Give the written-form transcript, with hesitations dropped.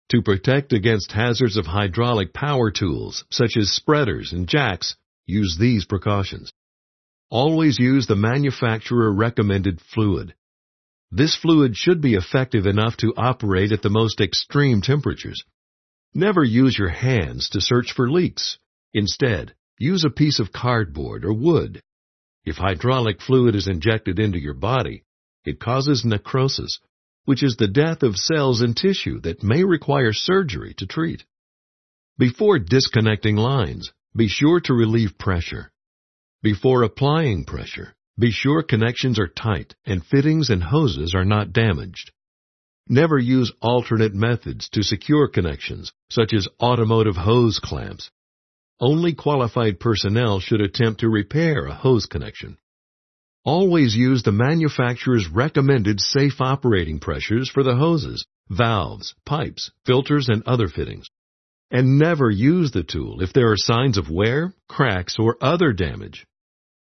To protect against hazards of hydraulic power tools, such as spreaders and jacks, use these precautions. Always use the manufacturer-recommended fluid. This fluid should be effective enough to operate at the most extreme temperatures. Never use your hands to search for leaks. Instead, use a piece of cardboard or wood. If hydraulic fluid is injected into your body, it causes necrosis, which is the death of cells and tissue that may require surgery to treat. Before disconnecting lines, be sure to relieve pressure. Before applying pressure, be sure connections are tight and fittings and hoses are not damaged. Never use alternate methods to secure connections, such as automotive hose clamps. Only qualified personnel should attempt to repair a hose connection. Always use the manufacturer's recommended safe operating pressures for the hoses, valves, pipes, filters, and other fittings. And never use the tool if there are signs of wear, cracks, or other damage.